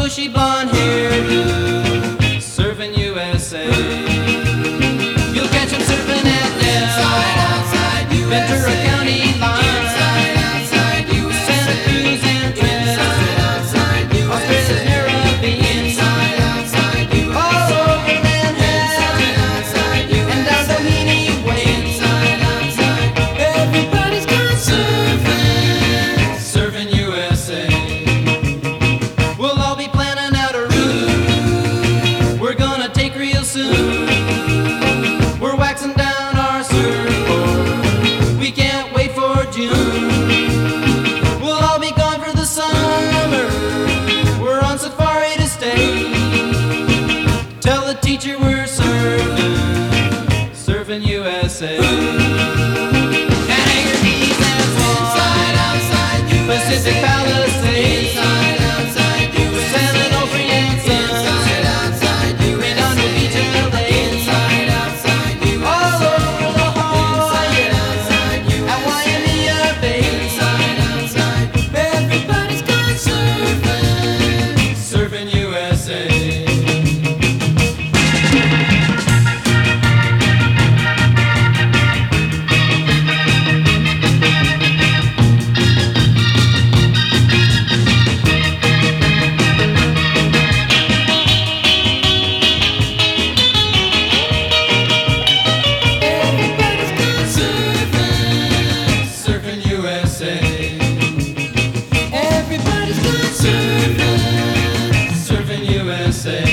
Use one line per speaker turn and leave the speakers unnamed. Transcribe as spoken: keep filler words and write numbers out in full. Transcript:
bushy blonde hairdo, serving U S A. You'll catch him surfing at Del, Ventura County line, Santa Cruz and Trent, Australia's Caribbean, all over Manhattan, and down Doheny Way. Everybody's gone surfing, serving U S A. We'll all be planning out a route we're gonna take real soon. We're waxing down our surfboard, we can't wait for June. We'll all be gone for the summer, we're on safari to stay. Tell the teacher we're surfing, surfing U S A. And Anchor Keys and Swan, Pacific Palisades, San Onofre and Sun, Redondo Beach and L A, all over La Jolla and Waimea Bay. Everybody's gone surfing, surfing U S A. Surfing U S A. Everybody's gone surfing, surfing U S A.